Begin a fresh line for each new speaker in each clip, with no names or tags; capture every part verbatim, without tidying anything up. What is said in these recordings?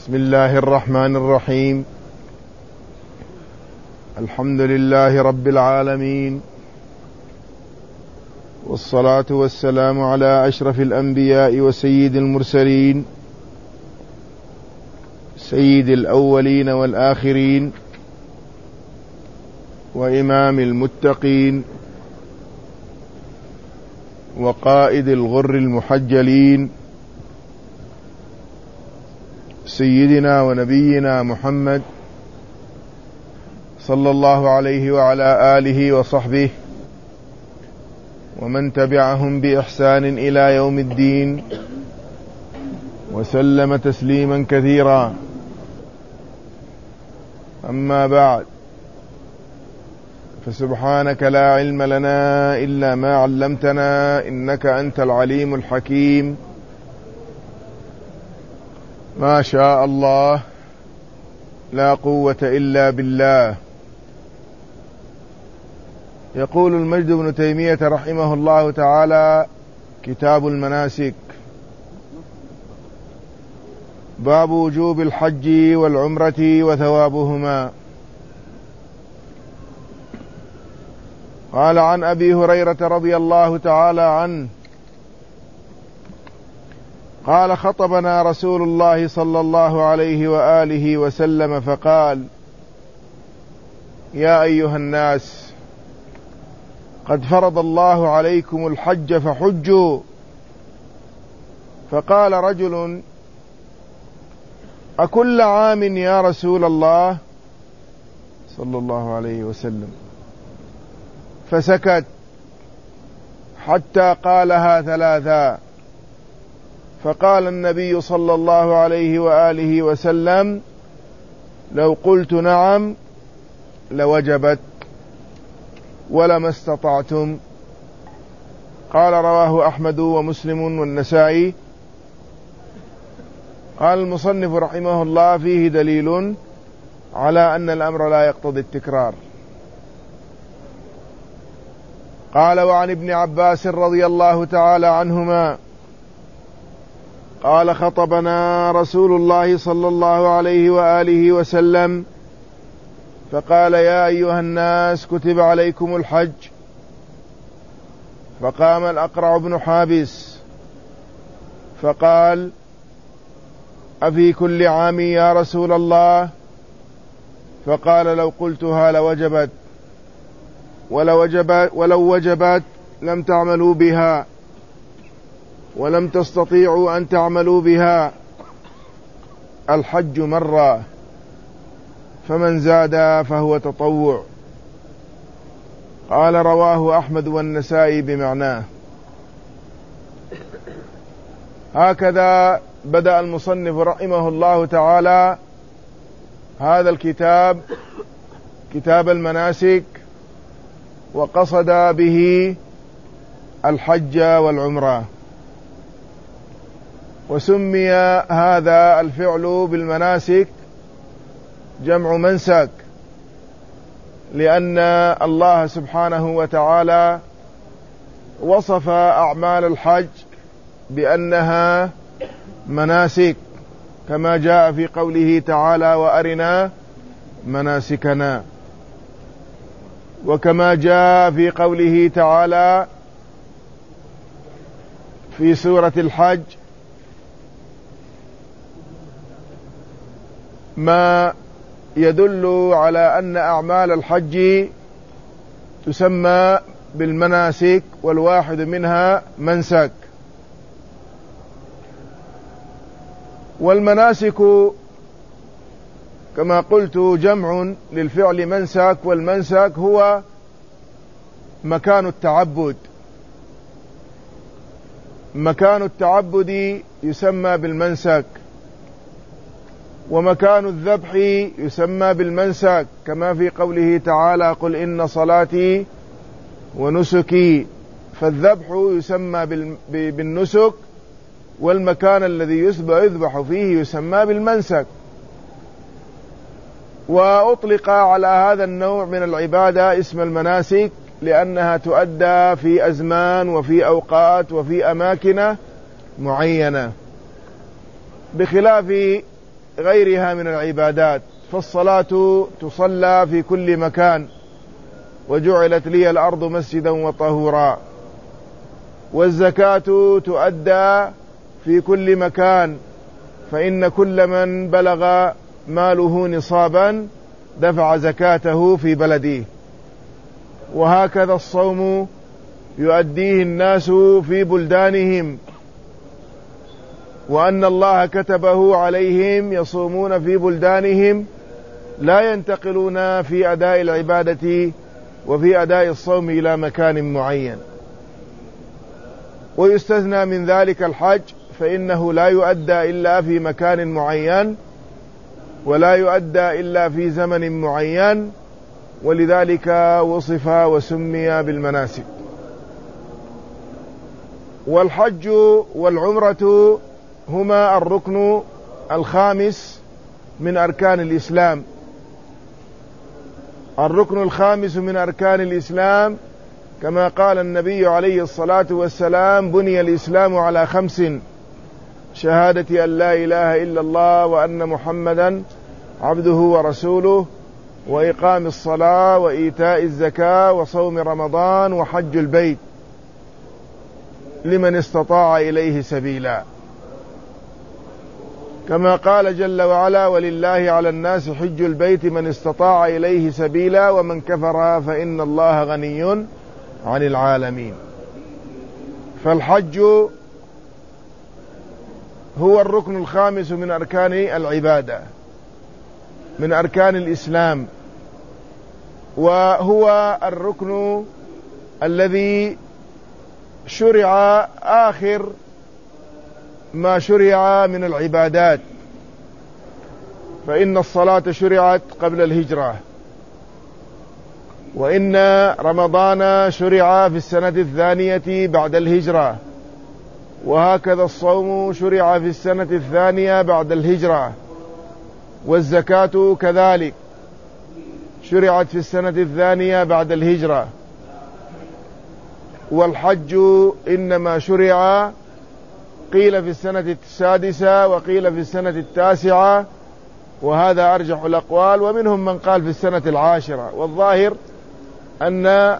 بسم الله الرحمن الرحيم. الحمد لله رب العالمين، والصلاة والسلام على أشرف الأنبياء وسيد المرسلين، سيد الأولين والآخرين، وإمام المتقين، وقائد الغر المحجلين، سيدنا ونبينا محمد صلى الله عليه وعلى آله وصحبه ومن تبعهم بإحسان إلى يوم الدين، وسلم تسليما كثيرا. أما بعد، فسبحانك لا علم لنا إلا ما علمتنا، إنك أنت العليم الحكيم. ما شاء الله، لا قوة إلا بالله. يقول المجد بن تيمية رحمه الله تعالى: كتاب المناسك، باب وجوب الحج والعمرة وثوابهما. قال: عن أبي هريرة رضي الله تعالى عنه قال: خطبنا رسول الله صلى الله عليه وآله وسلم فقال: يا أيها الناس، قد فرض الله عليكم الحج فحجوا. فقال رجل: أكل عام يا رسول الله صلى الله عليه وسلم؟ فسكت حتى قالها ثلاثا. فقال النبي صلى الله عليه وآله وسلم: لو قلت نعم لوجبت ولما استطعتم. قال: رواه أحمد ومسلم والنسائي. قال المصنف رحمه الله: فيه دليل على أن الأمر لا يقتضي التكرار. قال: وعن ابن عباس رضي الله تعالى عنهما قال: خطبنا رسول الله صلى الله عليه وآله وسلم فقال: يا أيها الناس، كتب عليكم الحج. فقام الأقرع بن حابس فقال: أفي كل عام يا رسول الله؟ فقال: لو قلتها لوجبت، ولو وجبت, ولو وجبت لم تعملوا بها، ولم تستطيعوا أن تعملوا بها. الحج مرة، فمن زاد فهو تطوع. قال: رواه أحمد والنسائي بمعناه. هكذا بدأ المصنف رحمه الله تعالى هذا الكتاب، كتاب المناسك، وقصد به الحج والعمرة. وسمي هذا الفعل بالمناسك جمع منسك، لأن الله سبحانه وتعالى وصف أعمال الحج بأنها مناسك، كما جاء في قوله تعالى: وأرنا مناسكنا. وكما جاء في قوله تعالى في سورة الحج: ما يدل على أن أعمال الحج تسمى بالمناسك، والواحد منها منسك. والمناسك كما قلت جمع للفعل منسك، والمنسك هو مكان التعبد. مكان التعبد يسمى بالمنسك، ومكان الذبح يسمى بالمنسك، كما في قوله تعالى: قل إن صلاتي ونسكي. فالذبح يسمى بالنسك، والمكان الذي يذبح فيه يسمى بالمنسك. وأطلق على هذا النوع من العبادة اسم المناسك لأنها تؤدى في أزمان وفي أوقات وفي أماكن معينة، بخلاف غيرها من العبادات، فالصلاة تصلى في كل مكان، وجعلت لي الأرض مسجدا وطهورا، والزكاة تؤدى في كل مكان، فإن كل من بلغ ماله نصابا دفع زكاته في بلده. وهكذا الصوم يؤديه الناس في بلدانهم، وأن الله كتبه عليهم يصومون في بلدانهم، لا ينتقلون في أداء العبادة وفي أداء الصوم إلى مكان معين. ويستثنى من ذلك الحج، فإنه لا يؤدى إلا في مكان معين، ولا يؤدى إلا في زمن معين، ولذلك وصف وسمي بالمناسك. والحج والعمرة هما الركن الخامس من أركان الإسلام. الركن الخامس من أركان الإسلام، كما قال النبي عليه الصلاة والسلام: بني الإسلام على خمس: شهادة أن لا إله إلا الله وأن محمدا عبده ورسوله، وإقام الصلاة، وإيتاء الزكاة، وصوم رمضان، وحج البيت لمن استطاع إليه سبيلا. كما قال جل وعلا: ولله على الناس حج البيت من استطاع إليه سبيلا ومن كفر فإن الله غني عن العالمين. فالحج هو الركن الخامس من أركان العبادة، من أركان الإسلام، وهو الركن الذي شرع آخر ما شرع من العبادات، فإن الصلاة شرعت قبل الهجرة، وإن رمضان شرع في السنة الثانية بعد الهجرة، وهكذا الصوم شرع في السنة الثانية بعد الهجرة، والزكاة كذلك شرعت في السنة الثانية بعد الهجرة، والحج إنما شرع قيل في السنة السادسة وقيل في السنة التاسعة، وهذا أرجح الأقوال، ومنهم من قال في السنة العاشرة، والظاهر أن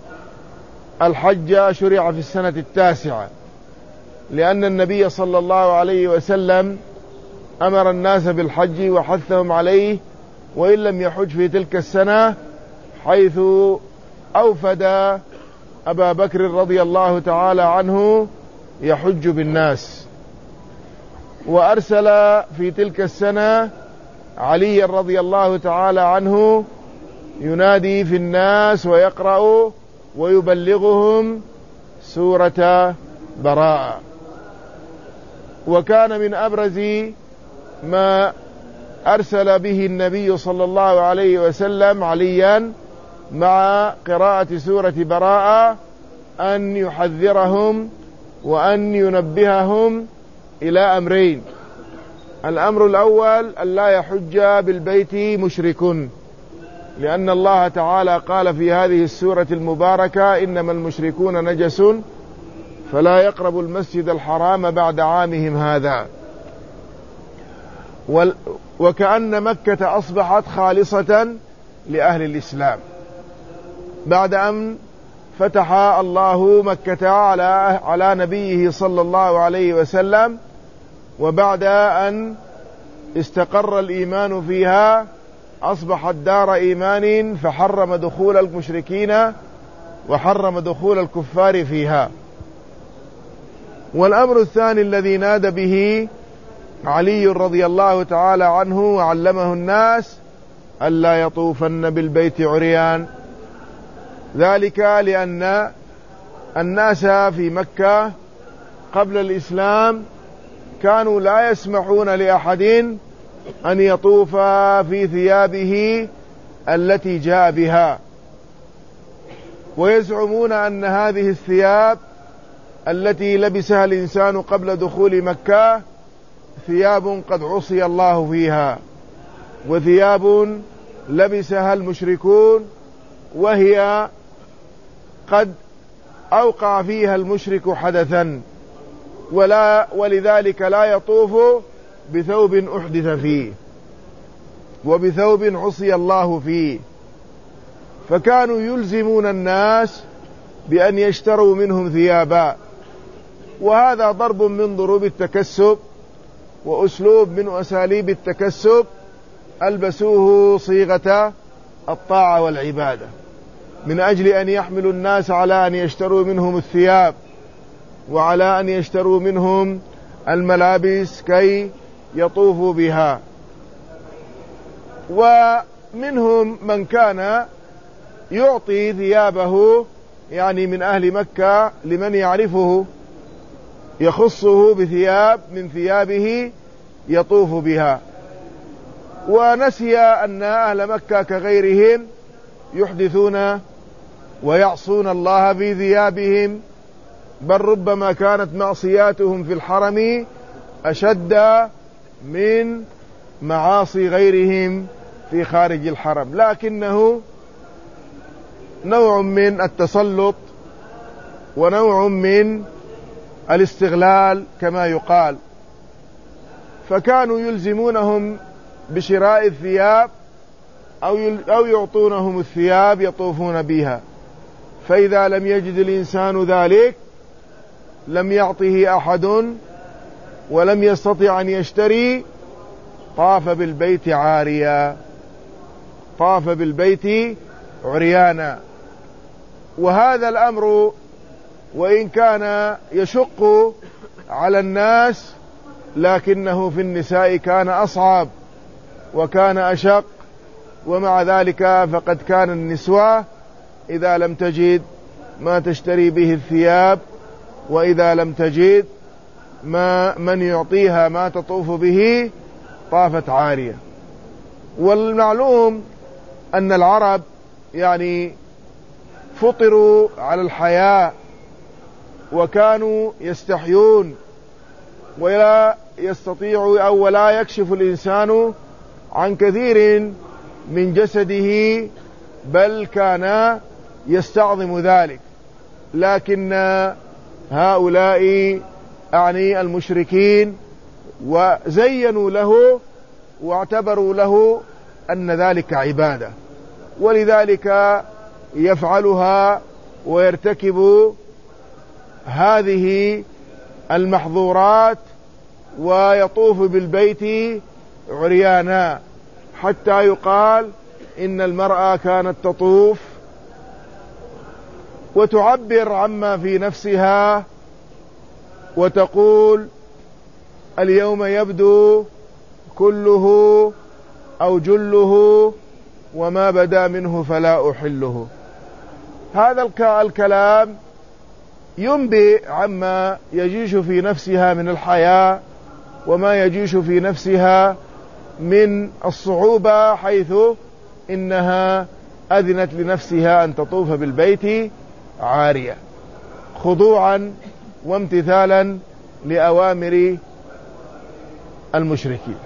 الحج شرع في السنة التاسعة، لأن النبي صلى الله عليه وسلم أمر الناس بالحج وحثهم عليه، وإن لم يحج في تلك السنة، حيث أوفد أبا بكر رضي الله تعالى عنه يحج بالناس، وأرسل في تلك السنة علي رضي الله تعالى عنه ينادي في الناس ويقرأ ويبلغهم سورة براءة. وكان من أبرز ما أرسل به النبي صلى الله عليه وسلم عليا مع قراءة سورة براءة أن يحذرهم وأن ينبههم إلى أمرين: الأمر الأول أن لا يحج بالبيت مشرك، لأن الله تعالى قال في هذه السورة المباركة: إنما المشركون نجس فلا يقربوا المسجد الحرام بعد عامهم هذا. وكأن مكة أصبحت خالصة لأهل الإسلام بعد أن فتح الله مكة على على نبيه صلى الله عليه وسلم، وبعد أن استقر الإيمان فيها أصبحت دار إيمان، فحرم دخول المشركين وحرم دخول الكفار فيها. والأمر الثاني الذي نادى به علي رضي الله تعالى عنه وعلمه الناس: ألا يطوفن بالبيت عريان، ذلك لأن الناس في مكة قبل الإسلام كانوا لا يسمحون لأحد أن يطوف في ثيابه التي جاء بها، ويزعمون أن هذه الثياب التي لبسها الإنسان قبل دخول مكة ثياب قد عصي الله فيها، وثياب لبسها المشركون وهي قد أوقع فيها المشرك حدثا، ولا ولذلك لا يطوف بثوب أحدث فيه وبثوب عصي الله فيه، فكانوا يلزمون الناس بأن يشتروا منهم ثيابا، وهذا ضرب من ضروب التكسب وأسلوب من أساليب التكسب ألبسوه صيغة الطاعة والعبادة من أجل أن يحملوا الناس على أن يشتروا منهم الثياب وعلى أن يشتروا منهم الملابس كي يطوفوا بها. ومنهم من كان يعطي ثيابه يعني من أهل مكة لمن يعرفه، يخصه بثياب من ثيابه يطوف بها، ونسي أن أهل مكة كغيرهم يحدثون ويعصون الله في ثيابهم، بل ربما كانت معصياتهم في الحرم أشد من معاصي غيرهم في خارج الحرم، لكنه نوع من التسلط ونوع من الاستغلال كما يقال. فكانوا يلزمونهم بشراء الثياب أو يعطونهم الثياب يطوفون بها، فإذا لم يجد الإنسان ذلك لم يعطه أحد ولم يستطع أن يشتري، طاف بالبيت عاريا، طاف بالبيت عريانا. وهذا الأمر وإن كان يشق على الناس لكنه في النساء كان أصعب وكان أشق، ومع ذلك فقد كان النسوة إذا لم تجد ما تشتري به الثياب وإذا لم تجد ما من يعطيها ما تطوف به طافت عارية. والمعلوم أن العرب يعني فطروا على الحياء وكانوا يستحيون ولا يستطيع أو ولا يكشف الإنسان عن كثير من جسده، بل كان يستعظم ذلك. لكن هؤلاء أعني المشركين وزينوا له واعتبروا له أن ذلك عبادة، ولذلك يفعلها ويرتكب هذه المحظورات ويطوف بالبيت عريانا، حتى يقال إن المرأة كانت تطوف وتعبر عما في نفسها وتقول اليوم يبدو كله أو جله وما بدا منه فلا أحله. هذا الكلام ينبئ عما يجيش في نفسها من الحياة وما يجيش في نفسها من الصعوبة، حيث إنها أذنت لنفسها أن تطوف بالبيت عارية خضوعا وامتثالا لأوامر المشركين.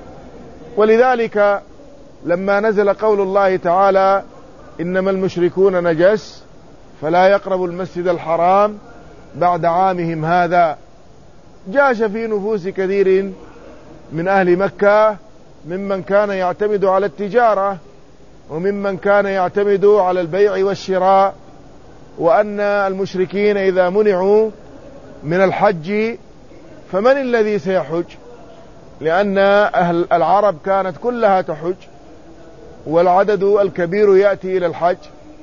ولذلك لما نزل قول الله تعالى إنما المشركون نجس فلا يقربوا المسجد الحرام بعد عامهم هذا، جاش في نفوس كثير من أهل مكة ممن كان يعتمد على التجارة وممن كان يعتمد على البيع والشراء، وأن المشركين إذا منعوا من الحج فمن الذي سيحج؟ لأن أهل العرب كانت كلها تحج والعدد الكبير يأتي إلى الحج،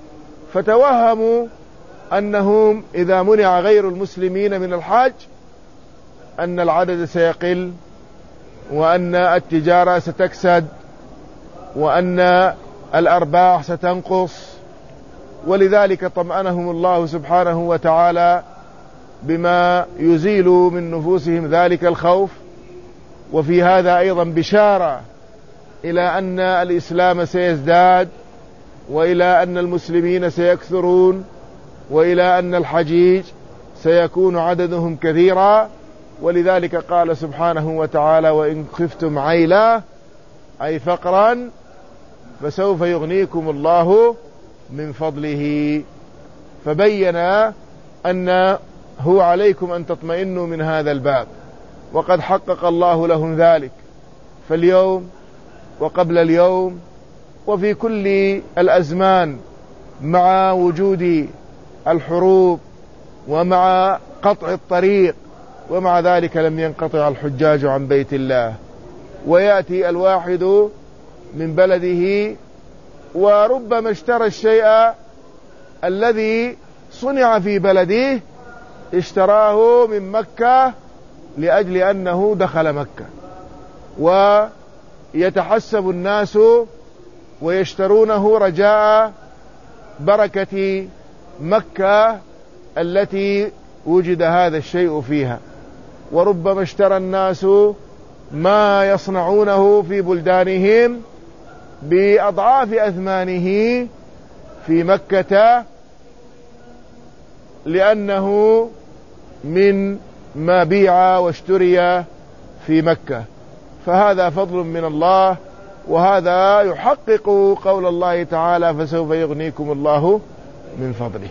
فتوهموا أنهم إذا منع غير المسلمين من الحج أن العدد سيقل وأن التجارة ستكسد وأن الأرباح ستنقص. ولذلك طمأنهم الله سبحانه وتعالى بما يزيل من نفوسهم ذلك الخوف. وفي هذا أيضا بشارة إلى أن الإسلام سيزداد وإلى أن المسلمين سيكثرون وإلى أن الحجيج سيكون عددهم كثيرا. ولذلك قال سبحانه وتعالى وإن خفتم عيلا أي فقرا فسوف يغنيكم الله من فضله. فبين أن هو عليكم أن تطمئنوا من هذا الباب، وقد حقق الله لهم ذلك فاليوم وقبل اليوم وفي كل الأزمان مع وجود الحروب ومع قطع الطريق، ومع ذلك لم ينقطع الحجاج عن بيت الله، ويأتي الواحد من بلده وربما اشترى الشيء الذي صنع في بلده اشتراه من مكة لأجل أنه دخل مكة، ويتحسب الناس ويشترونه رجاء بركة مكة التي وجد هذا الشيء فيها. وربما اشترى الناس ما يصنعونه في بلدانهم بأضعاف أثمانه في مكة لأنه من ما بيع واشتري في مكة، فهذا فضل من الله، وهذا يحقق قول الله تعالى فسوف يغنيكم الله من فضله.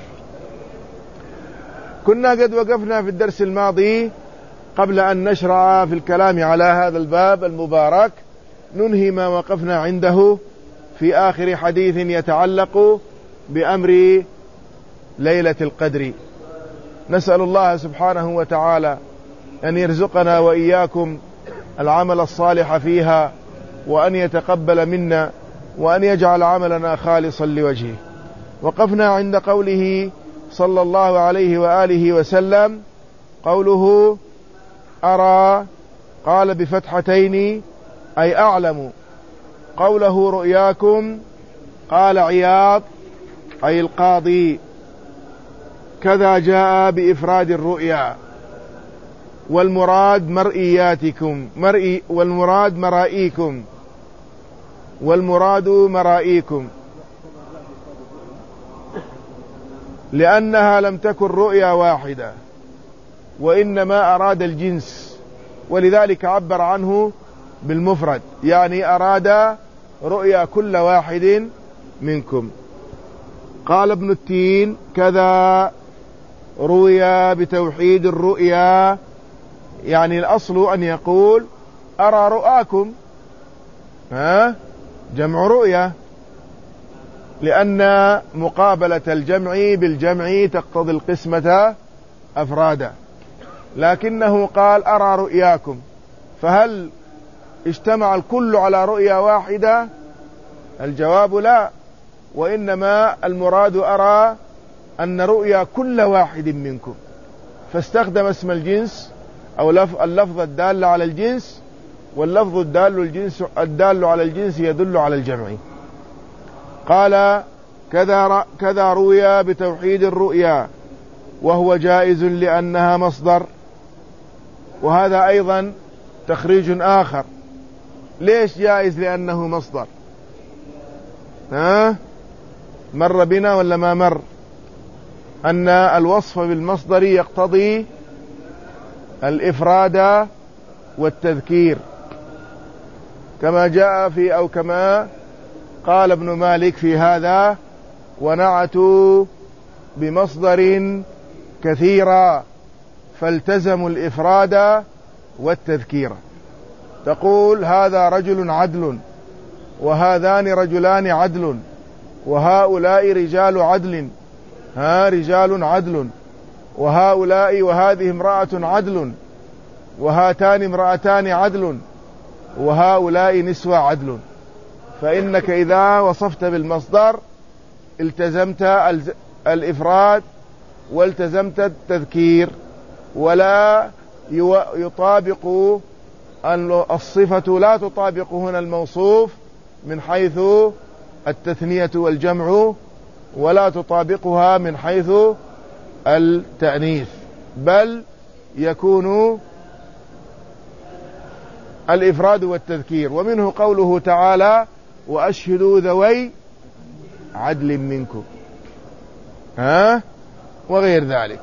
كنا قد وقفنا في الدرس الماضي قبل أن نشرع في الكلام على هذا الباب المبارك ننهي ما وقفنا عنده في آخر حديث يتعلق بأمر ليلة القدر. نسأل الله سبحانه وتعالى أن يرزقنا وإياكم العمل الصالح فيها، وأن يتقبل منا، وأن يجعل عملنا خالصا لوجهه. وقفنا عند قوله صلى الله عليه وآله وسلم، قوله أرى، قال بفتحتين أي أعلم. قوله رؤياكم، قال عياض أي القاضي. كذا جاء بإفراد الرؤيا، والمراد مرئياتكم مرئي والمراد مرائيكم والمراد مرائيكم لأنها لم تكن رؤيا واحدة، وإنما أراد الجنس، ولذلك عبر عنه بالمفرد، يعني أراد رؤيا كل واحد منكم. قال ابن التين كذا روي بتوحيد الرؤيا، يعني الأصل أن يقول أرى رؤاكم، ها جمع رؤيا، لأن مقابلة الجمع بالجمع تقتضي القسمة أفرادا، لكنه قال أرى رؤياكم، فهل اجتمع الكل على رؤيا واحدة؟ الجواب لا، وإنما المراد أرى أن رؤيا كل واحد منكم، فاستخدم اسم الجنس أو اللفظ الدال على الجنس، واللفظ الدال, الجنس الدال على الجنس يدل على الجمع. قال كذا, كذا روي بتوحيد الرؤيا، وهو جائز لأنها مصدر، وهذا أيضا تخريج آخر. ليش جائز؟ لأنه مصدر. ها مر بنا ولا ما مر أن الوصف بالمصدر يقتضي الإفراد والتذكير، كما جاء في أو كما قال ابن مالك في هذا: ونعتوا بمصدر كثيرا فالتزموا الإفراد والتذكير. تقول هذا رجل عدل، وهذان رجلان عدل، وهؤلاء رجال عدل، ها رجال عدل، وهؤلاء وهذه امرأة عدل، وهاتان امرأتان عدل، وهؤلاء نسوة عدل. فإنك إذا وصفت بالمصدر التزمت الإفراد والتزمت التذكير، ولا يطابق الصفة لا تطابق هنا الموصوف من حيث التثنية والجمع، ولا تطابقها من حيث التأنيث، بل يكون الإفراد والتذكير. ومنه قوله تعالى: وأشهدوا ذوي عدل منكم، ها وغير ذلك.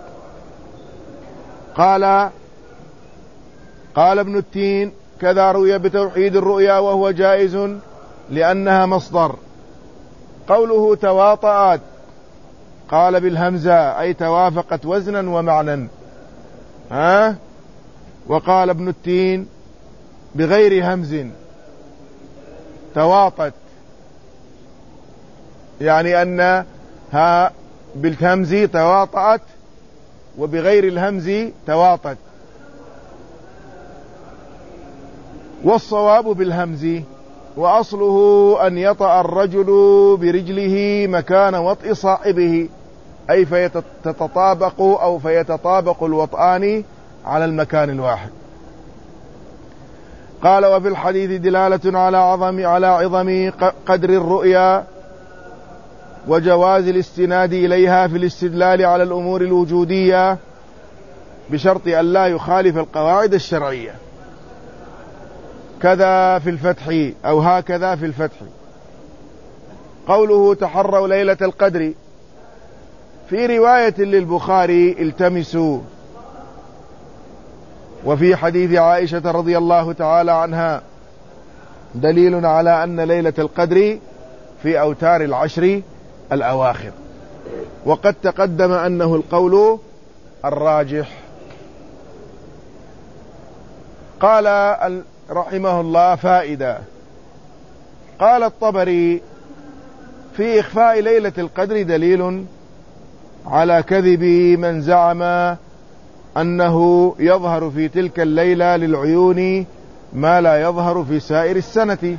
قال قال ابن التين كذا روي بتوحيد الرؤيا وهو جائز لأنها مصدر. قوله تواطأت، قال بالهمزة أي توافقت وزنا ومعنى. ها وقال ابن التين بغير همز تواطت، يعني أنها بالهمز تواطأت وبغير الهمز تواطت، والصواب بالهمز. وأصله أن يطأ الرجل برجله مكان وطئ صاحبه، أي فيتطابق أو فيتطابق الوطآن على المكان الواحد. قال: وفي الحديث دلالة على عظم على عظم قدر الرؤيا وجواز الاستناد إليها في الاستدلال على الأمور الوجودية، بشرط أن لا يخالف القواعد الشرعية. كذا في الفتح، أو هكذا في الفتح. قوله: تحروا ليلة القدر، في رواية للبخاري: التمسوا. وفي حديث عائشة رضي الله تعالى عنها دليل على أن ليلة القدر في أوتار العشر الأواخر، وقد تقدم أنه القول الراجح. قال رحمه الله: فائدة. قال الطبري: في إخفاء ليلة القدر دليل على كذب من زعم أنه يظهر في تلك الليلة للعيون ما لا يظهر في سائر السنة،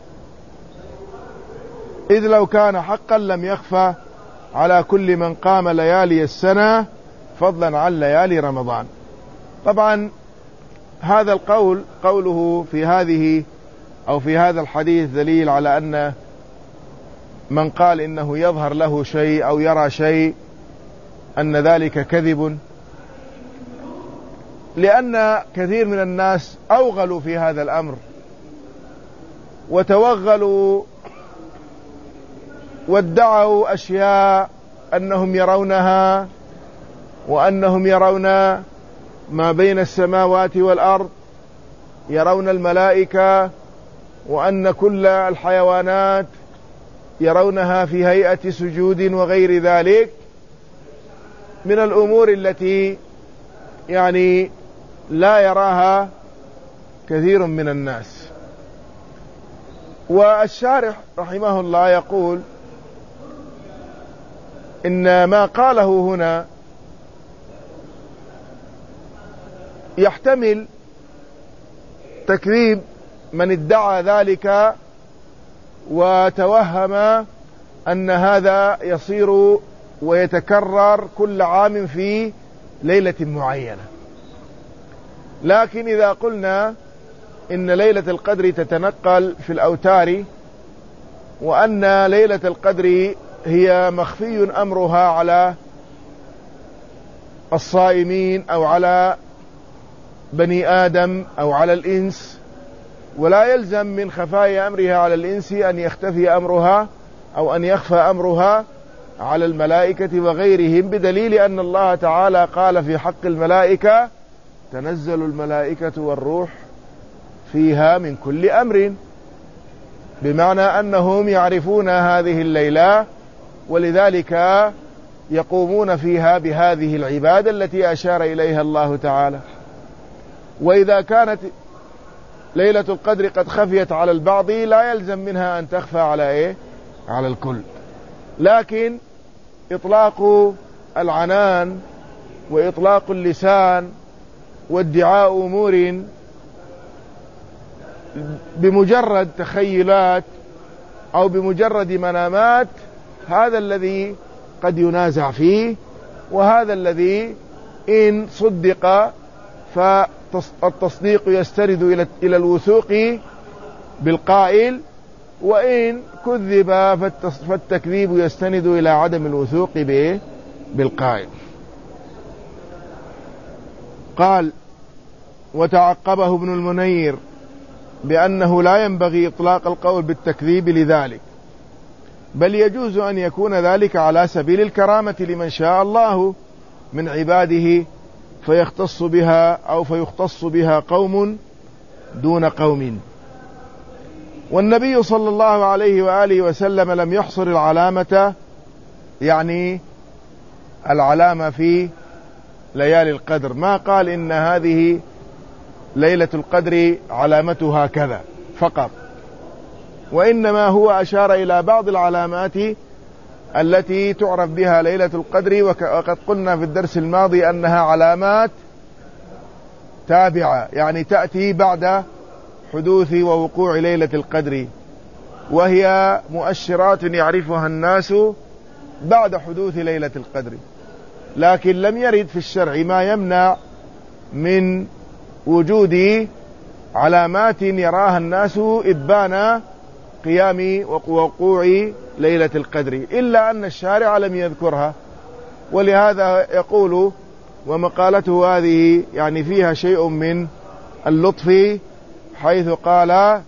إذ لو كان حقا لم يخفى على كل من قام ليالي السنة فضلا عن ليالي رمضان. طبعا هذا القول قوله في هذه أو في هذا الحديث دليل على أن من قال إنه يظهر له شيء أو يرى شيء أن ذلك كذب، لأن كثير من الناس أوغلوا في هذا الأمر وتوغلوا وادعوا أشياء أنهم يرونها، وأنهم يرون ما بين السماوات والأرض، يرون الملائكة، وأن كل الحيوانات يرونها في هيئة سجود وغير ذلك من الأمور التي يعني لا يراها كثير من الناس. والشارح رحمه الله يقول إن ما قاله هنا يحتمل تكذيب من ادعى ذلك وتوهم أن هذا يصير ويتكرر كل عام في ليلة معينة. لكن إذا قلنا إن ليلة القدر تتنقل في الأوتار، وأن ليلة القدر هي مخفي أمرها على الصائمين أو على بني آدم أو على الإنس، ولا يلزم من خفايا أمرها على الإنس أن يختفي أمرها أو أن يخفى أمرها على الملائكة وغيرهم، بدليل أن الله تعالى قال في حق الملائكة: تنزل الملائكة والروح فيها من كل أمر، بمعنى أنهم يعرفون هذه الليلة ولذلك يقومون فيها بهذه العبادة التي أشار إليها الله تعالى. وإذا كانت ليلة القدر قد خفيت على البعض لا يلزم منها أن تخفى على إيه؟ على الكل. لكن إطلاق العنان وإطلاق اللسان وادعاء أمور بمجرد تخيلات أو بمجرد منامات، هذا الذي قد ينازع فيه، وهذا الذي إن صدق فالتصديق يستند إلى الوثوق بالقائل، وإن كذب فالتكذيب يستند إلى عدم الوثوق بالقائل. قال: وتعقبه ابن المنير بأنه لا ينبغي إطلاق القول بالتكذيب لذلك، بل يجوز أن يكون ذلك على سبيل الكرامة لمن شاء الله من عباده فيختص بها أو فيختص بها قوم دون قوم. والنبي صلى الله عليه وآله وسلم لم يحصر العلامة، يعني العلامة في ليالي القدر، ما قال إن هذه ليلة القدر علامتها كذا فقط، وإنما هو أشار إلى بعض العلامات التي تعرف بها ليلة القدر، وقد قلنا في الدرس الماضي أنها علامات تابعة، يعني تأتي بعد حدوث ووقوع ليلة القدر، وهي مؤشرات يعرفها الناس بعد حدوث ليلة القدر، لكن لم يرد في الشرع ما يمنع من وجود علامات يراها الناس إبان قيام ووقوع ليلة القدر، إلا أن الشارع لم يذكرها. ولهذا يقول، ومقالته هذه يعني فيها شيء من اللطف، حيث قال: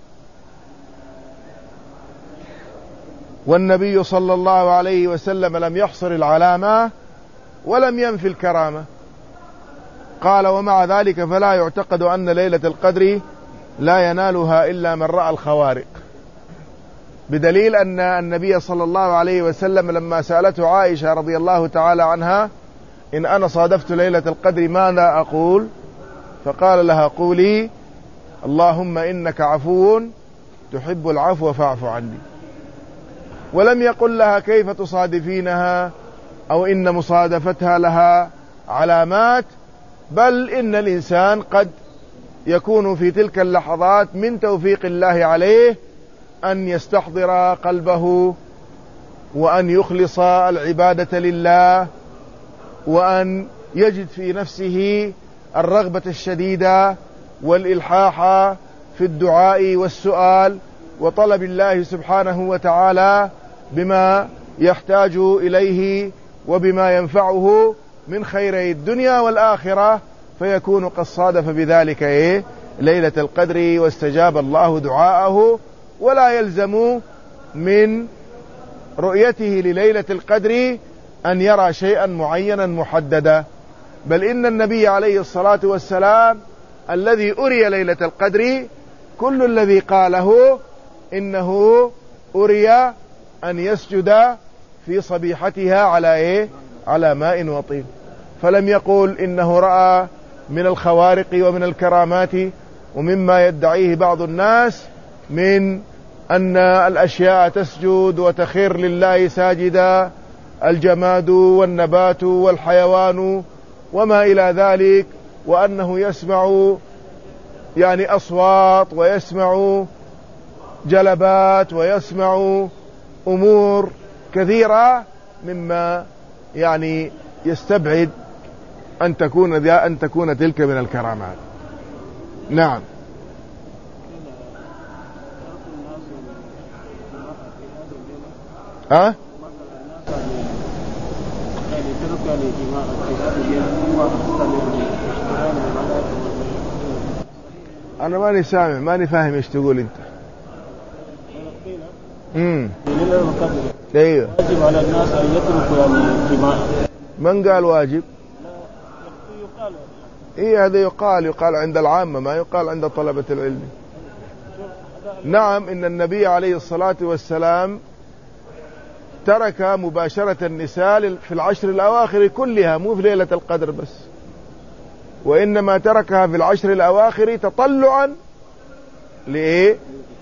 والنبي صلى الله عليه وسلم لم يحصر العلامة ولم ينفي الكرامة. قال: ومع ذلك فلا يعتقد أن ليلة القدر لا ينالها إلا من رأى الخوارق، بدليل أن النبي صلى الله عليه وسلم لما سألته عائشة رضي الله تعالى عنها: إن أنا صادفت ليلة القدر ماذا أقول؟ فقال لها: قولي اللهم إنك عفو تحب العفو فاعف عني. ولم يقل لها كيف تصادفينها أو إن مصادفتها لها علامات، بل إن الإنسان قد يكون في تلك اللحظات من توفيق الله عليه أن يستحضر قلبه وأن يخلص العبادة لله، وأن يجد في نفسه الرغبة الشديدة والإلحاح في الدعاء والسؤال وطلب الله سبحانه وتعالى بما يحتاج إليه وبما ينفعه من خيري الدنيا والآخرة، فيكون قد صادف بذلك إيه؟ ليلة القدر، واستجاب الله دعاءه. ولا يلزم من رؤيته لليلة القدر أن يرى شيئا معينا محددا، بل إن النبي عليه الصلاة والسلام الذي أري ليلة القدر كل الذي قاله إنه أري أن يسجد في صبيحتها على إيه؟ على ماء وطين، فلم يقل إنه رأى من الخوارق ومن الكرامات ومما يدعيه بعض الناس من أن الأشياء تسجد وتخر لله ساجدا، الجماد والنبات والحيوان وما إلى ذلك، وأنه يسمع يعني أصوات ويسمع جلبات ويسمع أمور كثيرة مما يعني يستبعد أن تكون ذا أن تكون تلك من الكرامات. نعم. ها؟ أنا ماني سامع، ماني فاهم إيش تقول أنت. امم ايوه،
واجب على الناس ان يتركوا يعني الجماع.
من قال واجب؟ يقال ايه هذا يقال يقال عند العامة، ما يقال عند طلبة العلم. نعم، ان النبي عليه الصلاة والسلام ترك مباشرة النساء في العشر الأواخر كلها، مو في ليلة القدر بس، وإنما تركها في العشر الأواخر تطلعا لإيه؟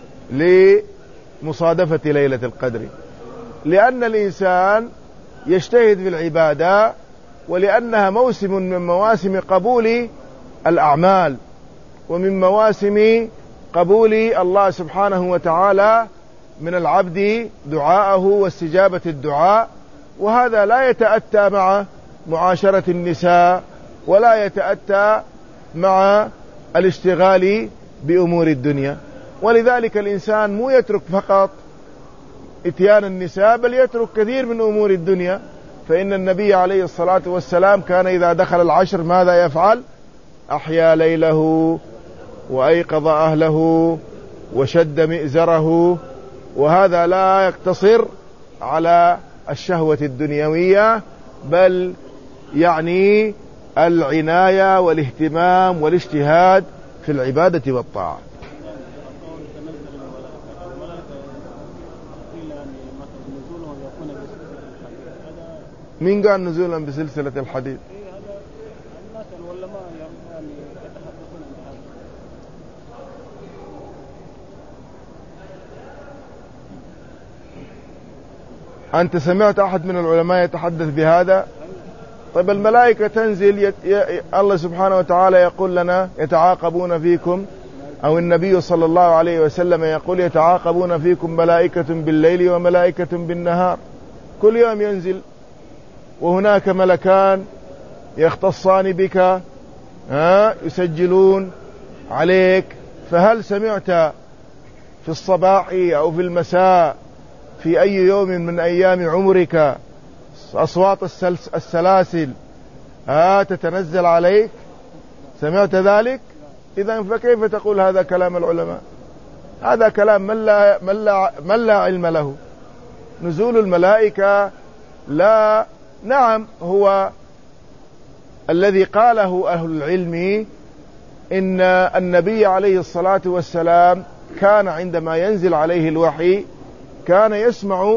لمصادفة ليلة القدر، لأن الإنسان يجتهد في العبادة، ولأنها موسم من مواسم قبول الأعمال، ومن مواسم قبول الله سبحانه وتعالى من العبد دعاءه واستجابة الدعاء. وهذا لا يتأتى مع معاشرة النساء، ولا يتأتى مع الاشتغال بأمور الدنيا. ولذلك الإنسان مو يترك فقط اتيان النساء، بل يترك كثير من أمور الدنيا. فإن النبي عليه الصلاة والسلام كان إذا دخل العشر ماذا يفعل؟ أحيا ليله وأيقظ أهله وشد مئزره. وهذا لا يقتصر على الشهوة الدنيوية، بل يعني العناية والاهتمام والاجتهاد في العبادة والطاعة. مين قال نزولا بسلسلة الحديد؟ أنت سمعت أحد من العلماء يتحدث بهذا؟ طيب الملائكة تنزل يت... ي... الله سبحانه وتعالى يقول لنا يتعاقبون فيكم، أو النبي صلى الله عليه وسلم يقول يتعاقبون فيكم ملائكة بالليل وملائكة بالنهار، كل يوم ينزل، وهناك ملكان يختصان بك ها يسجلون عليك. فهل سمعت في الصباح أو في المساء في أي يوم من أيام عمرك أصوات السلاسل ها تتنزل عليك؟ سمعت ذلك؟ إذن فكيف تقول هذا كلام العلماء؟ هذا كلام من لا, من لا, من لا علم له. نزول الملائكة لا، نعم، هو الذي قاله أهل العلم إن النبي عليه الصلاة والسلام كان عندما ينزل عليه الوحي كان يسمع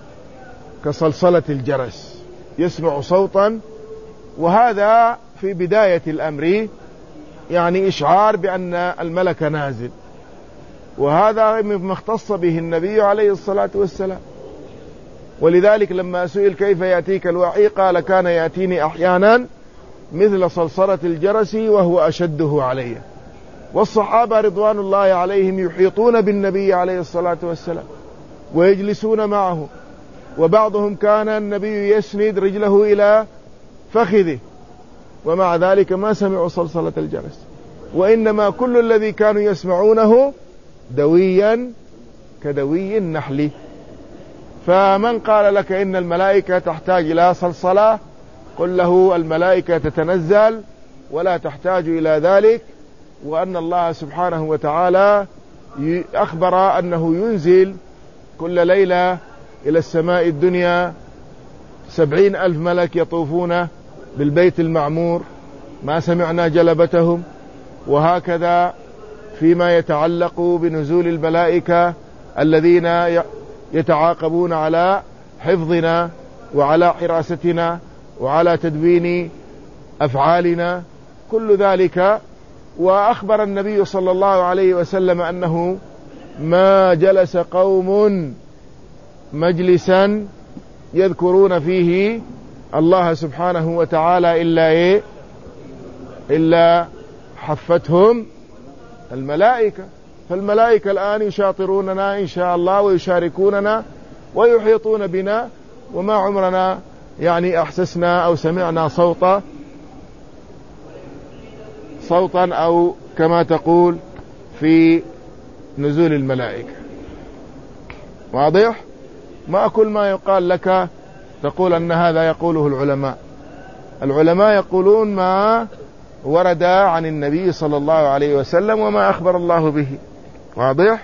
كصلصلة الجرس، يسمع صوتا، وهذا في بداية الأمر يعني إشعار بأن الملك نازل، وهذا مما اختص به النبي عليه الصلاة والسلام. ولذلك لما سئل كيف يأتيك الوحي قال كان يأتيني أحيانا مثل صلصلة الجرس وهو أشده علي. والصحابة رضوان الله عليهم يحيطون بالنبي عليه الصلاة والسلام ويجلسون معه، وبعضهم كان النبي يسند رجله إلى فخذه، ومع ذلك ما سمعوا صلصلة الجرس، وإنما كل الذي كانوا يسمعونه دويا كدوي النحل. فمن قال لك إن الملائكة تحتاج إلى صلصلة قل له الملائكة تتنزل ولا تحتاج إلى ذلك، وأن الله سبحانه وتعالى أخبر أنه ينزل كل ليلة إلى السماء الدنيا سبعين ألف ملك يطوفون بالبيت المعمور ما سمعنا جلبتهم. وهكذا فيما يتعلق بنزول الملائكة الذين يتعاقبون على حفظنا وعلى حراستنا وعلى تدوين أفعالنا، كل ذلك. وأخبر النبي صلى الله عليه وسلم أنه ما جلس قوم مجلسا يذكرون فيه الله سبحانه وتعالى إلا إيه إلا حفتهم الملائكة. فالملائكة الآن يشاطروننا إن شاء الله ويشاركوننا ويحيطون بنا، وما عمرنا يعني أحسسنا أو سمعنا صوتا صوتا أو كما تقول في نزول الملائكة. واضح؟ ما كل ما يقال لك تقول أن هذا يقوله العلماء. العلماء يقولون ما ورد عن النبي صلى الله عليه وسلم وما أخبر الله به. واضح؟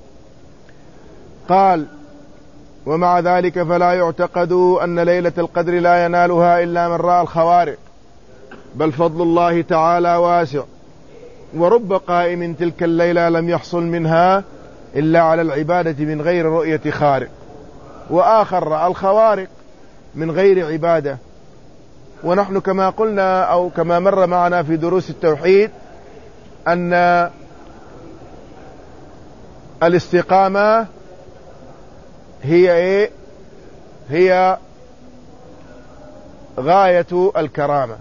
قال ومع ذلك فلا يعتقد أن ليلة القدر لا ينالها إلا من رأى الخوارق، بل فضل الله تعالى واسع، ورب قائم تلك الليلة لم يحصل منها إلا على العبادة من غير رؤية خارق، وآخر رأى الخوارق من غير عبادة. ونحن كما قلنا أو كما مر معنا في دروس التوحيد أن الاستقامة هي إيه؟ هي غاية الكرامة،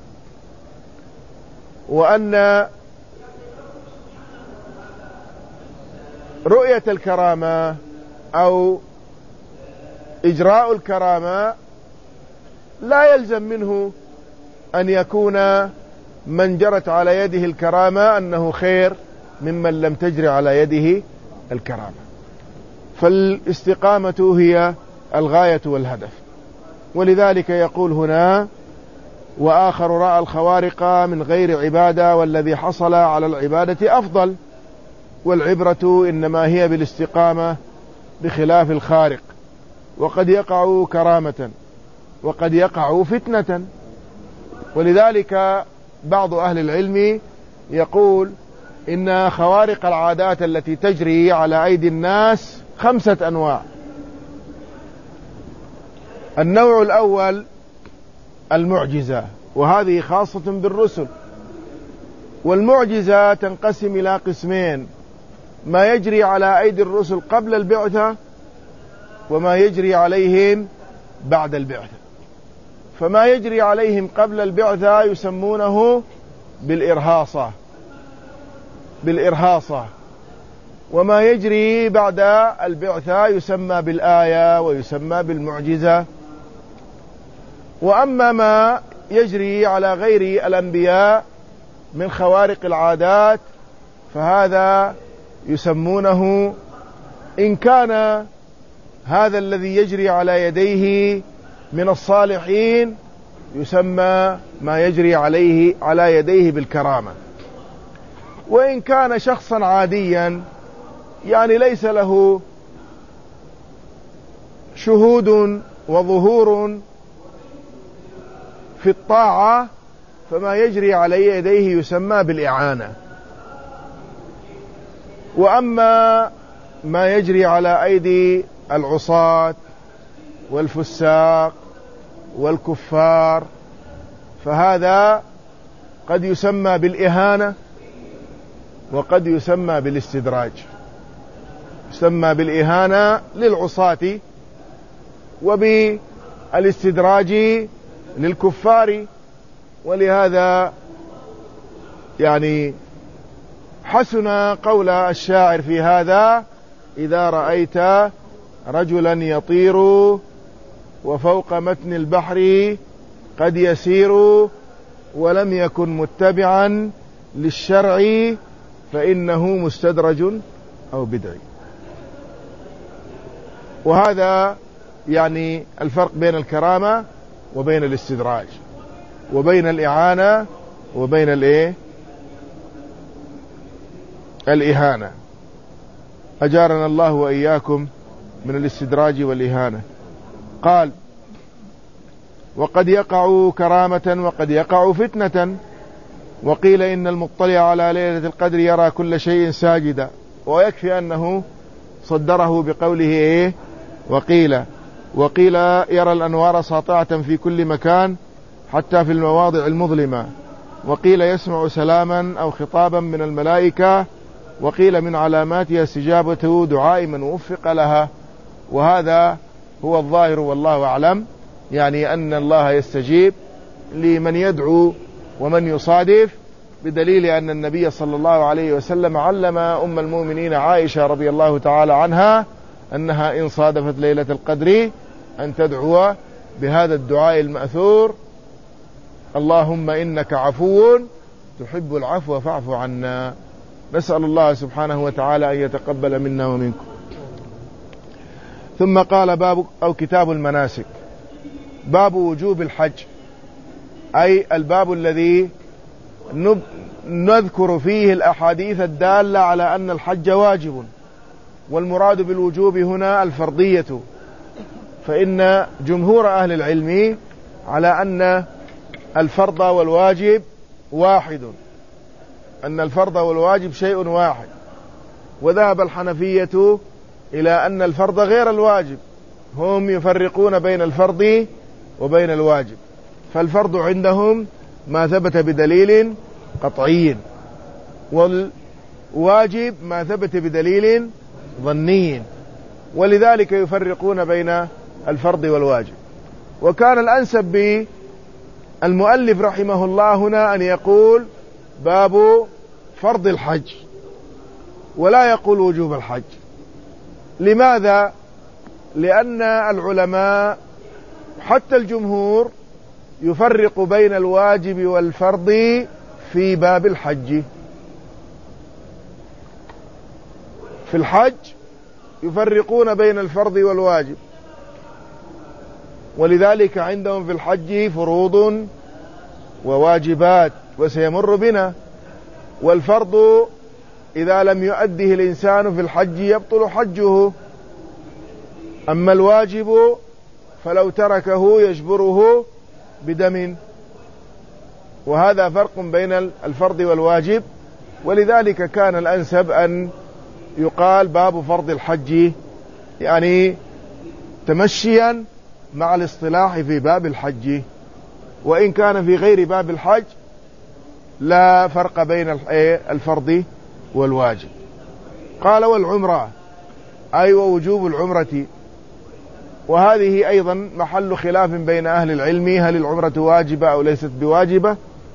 وأن رؤية الكرامة أو إجراء الكرامة لا يلزم منه أن يكون من جرت على يده الكرامة أنه خير ممن لم تجري على يده الكرامة. فالاستقامة هي الغاية والهدف. ولذلك يقول هنا وآخر رأى الخوارق من غير عبادة والذي حصل على العبادة أفضل، والعبرة إنما هي بالاستقامة بخلاف الخارق، وقد يقع كرامة وقد يقع فتنة. ولذلك بعض أهل العلم يقول إن خوارق العادات التي تجري على أيدي الناس خمسة أنواع. النوع الأول المعجزة، وهذه خاصة بالرسل. والمعجزة تنقسم إلى قسمين: ما يجري على أيدي الرسل قبل البعثة، وما يجري عليهم بعد البعثة. فما يجري عليهم قبل البعثة يسمونه بالإرهاصة بالإرهاصة وما يجري بعد البعثة يسمى بالآية ويسمى بالمعجزة. وأما ما يجري على غير الأنبياء من خوارق العادات فهذا يسمونه، إن كان هذا الذي يجري على يديه من الصالحين يسمى ما يجري عليه على يديه بالكرامة. وإن كان شخصا عاديا يعني ليس له شهود وظهور في الطاعة فما يجري على يديه يسمى بالإعانة. وأما ما يجري على أيدي العصاة والفساق والكفار فهذا قد يسمى بالإهانة وقد يسمى بالاستدراج. يسمى بالإهانة للعصاة وبالاستدراج للكفار. ولهذا يعني حسن قول الشاعر في هذا: إذا رأيت رجلا يطير وفوق متن البحر قد يسير ولم يكن متبعا للشرع فإنه مستدرج أو بدعي. وهذا يعني الفرق بين الكرامة وبين الاستدراج وبين الإعانة وبين الإيه الإهانة. أجارنا الله وإياكم من الاستدراج والإهانة. قال: وقد يقع كرامة وقد يقع فتنة، وقيل إن المطلع على ليلة القدر يرى كل شيء ساجدا. ويكفي أنه صدره بقوله إيه وقيل وقيل يرى الأنوار ساطعة في كل مكان حتى في المواضع المظلمة، وقيل يسمع سلاما أو خطابا من الملائكة، وقيل من علاماتها استجابة دعاء من وفق لها. وهذا هو الظاهر والله أعلم، يعني أن الله يستجيب لمن يدعو ومن يصادف، بدليل أن النبي صلى الله عليه وسلم علم أم المؤمنين عائشة رضي الله تعالى عنها أنها إن صادفت ليلة القدر أن تدعو بهذا الدعاء المأثور: اللهم إنك عفو تحب العفو فاعف عنا. نسأل الله سبحانه وتعالى أن يتقبل منا ومنكم. ثم قال: باب أو كتاب المناسك. باب وجوب الحج، أي الباب الذي نذكر فيه الأحاديث الدالة على أن الحج واجب. والمراد بالوجوب هنا الفرضية، فإن جمهور أهل العلم على أن الفرض والواجب واحد، أن الفرض والواجب شيء واحد. وذهب الحنفية إلى أن الفرض غير الواجب، هم يفرقون بين الفرض وبين الواجب. فالفرض عندهم ما ثبت بدليل قطعي، والواجب ما ثبت بدليل ظني، ولذلك يفرقون بين الفرض والواجب. وكان الأنسب بالمؤلف رحمه الله هنا أن يقول باب فرض الحج ولا يقول وجوب الحج. لماذا؟ لأن العلماء حتى الجمهور يفرق بين الواجب والفرض في باب الحج. في الحج يفرقون بين الفرض والواجب، ولذلك عندهم في الحج فروض وواجبات وسيمر بنا. والفرض إذا لم يؤده الإنسان في الحج يبطل حجه، أما الواجب فلو تركه يجبره بدم. وهذا فرق بين الفرض والواجب، ولذلك كان الأنسب أن يقال باب فرض الحج، يعني تمشيا مع الاصطلاح في باب الحج. وإن كان في غير باب الحج لا فرق بين الفرض والواجب. قال: والعمرة، أي ووجوب العمرة. وهذه أيضا محل خلاف بين أهل العلم، هل العمرة واجبة أو ليست بواجبة؟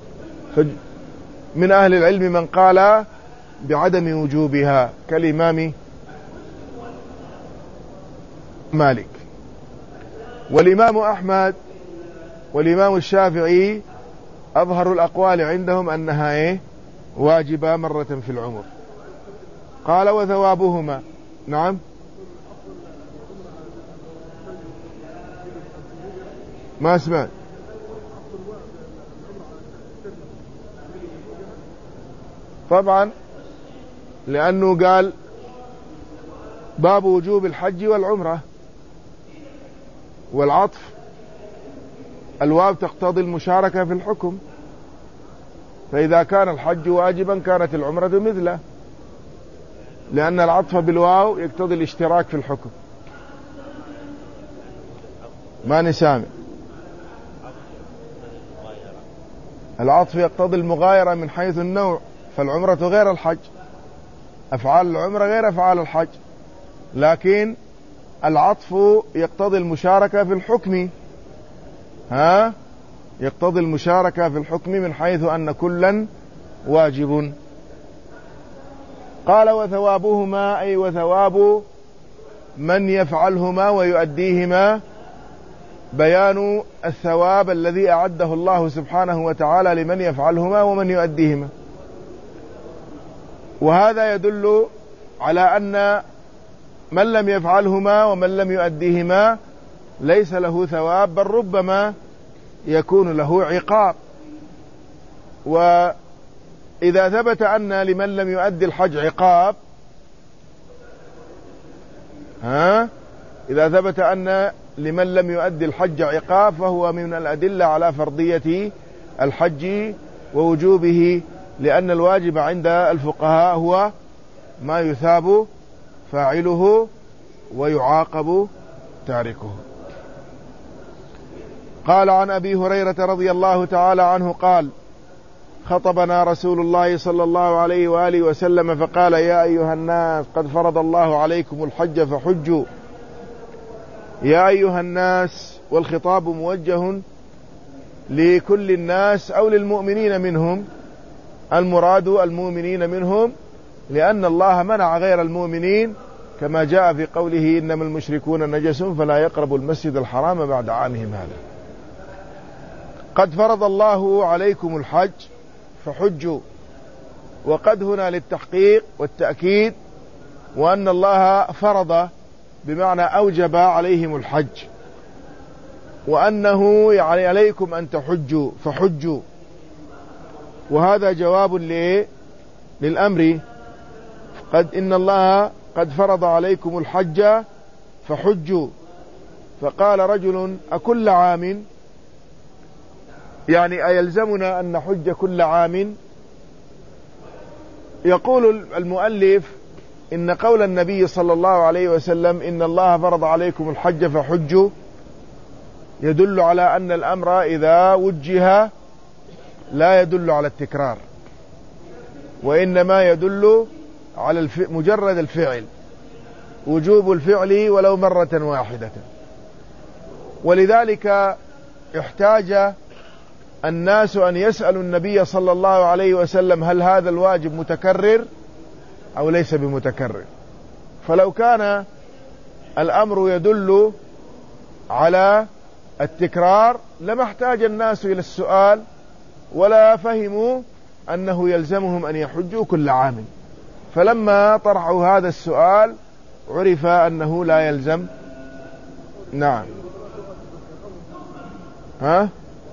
من أهل العلم من قال بعدم وجوبها كالإمام مالك، والإمام أحمد والإمام الشافعي أظهر الأقوال عندهم أنها إيه؟ واجبة مرة في العمر. قال وثوابهما. نعم ما سمعت. طبعا لأنه قال باب وجوب الحج والعمرة، والعطف الواو تقتضي المشاركة في الحكم، فإذا كان الحج واجبا كانت العمرة مثله، لأن العطف بالواو يقتضي الاشتراك في الحكم. ما نسامع. العطف يقتضي المغايرة من حيث النوع، فالعمرة غير الحج، أفعال العمرة غير أفعال الحج، لكن العطف يقتضي المشاركة في الحكم، ها يقتضي المشاركة في الحكم من حيث أن كلا واجب. قال وثوابهما أي وثواب من يفعلهما ويؤديهما، بيان الثواب الذي أعده الله سبحانه وتعالى لمن يفعلهما ومن يؤديهما. وهذا يدل على أن من لم يفعلهما ومن لم يؤديهما ليس له ثواب، بل ربما يكون له عقاب. وإذا ثبت أن لمن لم يؤدي الحج عقاب، ها إذا ثبت أن لمن لم يؤدي الحج عقاب فهو من الأدلة على فرضية الحج ووجوبه، لأن الواجب عند الفقهاء هو ما يثاب فاعله ويعاقب تاركه. قال عن أبي هريرة رضي الله تعالى عنه قال خطبنا رسول الله صلى الله عليه وآله وسلم فقال يا أيها الناس قد فرض الله عليكم الحج فحجوا. يا أيها الناس والخطاب موجه لكل الناس أو للمؤمنين منهم، المراد المؤمنين منهم، لأن الله منع غير المؤمنين كما جاء في قوله إنما المشركون نجس فلا يقربوا المسجد الحرام بعد عامهم هذا. قد فرض الله عليكم الحج فحجوا، وقد هنا للتحقيق والتأكيد، وأن الله فرض بمعنى أوجب عليهم الحج، وأنه يعني عليكم أن تحجوا فحجوا، وهذا جواب للأمر. قد إن الله قد فرض عليكم الحج فحجوا. فقال رجل أكل عام، يعني أيلزمنا أن نحج كل عام؟ يقول المؤلف إن قول النبي صلى الله عليه وسلم إن الله فرض عليكم الحج فحجوا يدل على أن الأمر إذا وجه لا يدل على التكرار، وإنما يدل على الف... مجرد الفعل، وجوب الفعل ولو مرة واحدة. ولذلك احتاج الناس أن يسألوا النبي صلى الله عليه وسلم هل هذا الواجب متكرر أو ليس بمتكرر. فلو كان الأمر يدل على التكرار لما احتاج الناس إلى السؤال، ولا فهموا أنه يلزمهم أن يحجوا كل عام. فلما طرحوا هذا السؤال عرف أنه لا يلزم. نعم. ها؟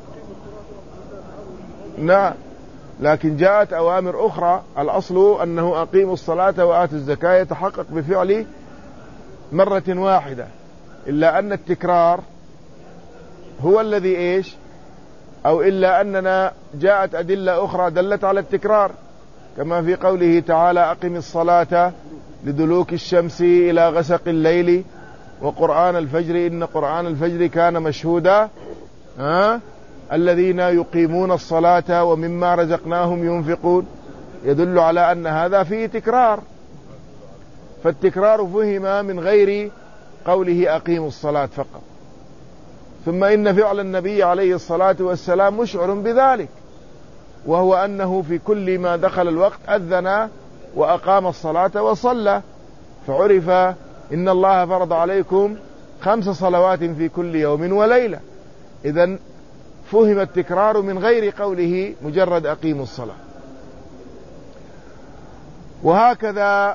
نعم، لكن جاءت أوامر أخرى. الأصل أنه أقيموا الصلاة وآتوا الزكاة يتحقق بفعل مرة واحدة، إلا أن التكرار هو الذي إيش، أو إلا أننا جاءت أدلة أخرى دلت على التكرار، كما في قوله تعالى أقم الصلاة لدلوك الشمس إلى غسق الليل وقرآن الفجر إن قرآن الفجر كان مشهودا، ها؟ الذين يقيمون الصلاة ومما رزقناهم ينفقون، يدل على أن هذا فيه تكرار. فالتكرار فهم من غير قوله أقيموا الصلاة فقط. ثم إن فعل النبي عليه الصلاة والسلام مشعر بذلك، وهو أنه في كل ما دخل الوقت أذن وأقام الصلاة وصلى، فعرف إن الله فرض عليكم خمس صلوات في كل يوم وليلة. إذن فهم التكرار من غير قوله مجرد أقيموا الصلاة. وهكذا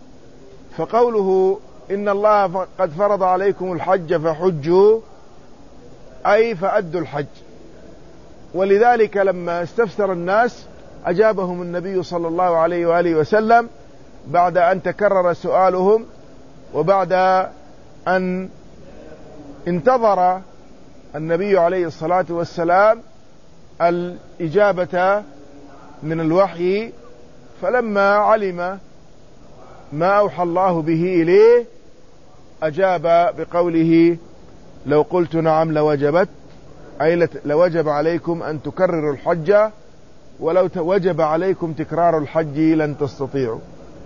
فقوله إن الله قد فرض عليكم الحج فحجوا، أي فأدوا الحج. ولذلك لما استفسر الناس أجابهم النبي صلى الله عليه وآله وسلم بعد أن تكرر سؤالهم، وبعد أن انتظر النبي عليه الصلاة والسلام الإجابة من الوحي، فلما علم ما أوحى الله به إليه أجاب بقوله لو قلت نعم لوجبت، أي لوجب عليكم أن تكرروا الحج، ولو وجب عليكم تكرار الحج لن تستطيعوا.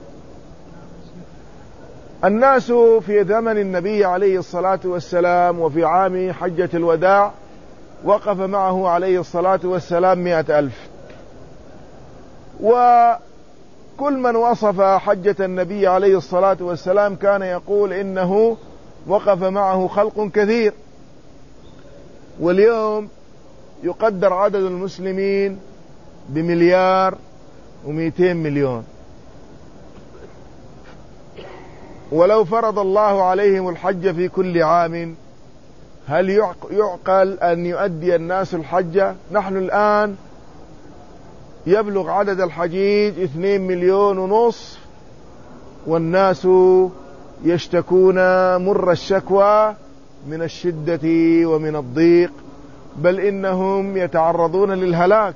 الناس في زمن النبي عليه الصلاة والسلام وفي عام حجة الوداع وقف معه عليه الصلاة والسلام مئة ألف، وكل من وصف حجة النبي عليه الصلاة والسلام كان يقول إنه وقف معه خلق كثير. واليوم يقدر عدد المسلمين بمليار ومئتين مليون، ولو فرض الله عليهم الحج في كل عام هل يعقل أن يؤدي الناس الحج؟ نحن الآن يبلغ عدد الحجيج اثنين مليون ونصف، والناس يشتكون مر الشكوى من الشدة ومن الضيق، بل إنهم يتعرضون للهلاك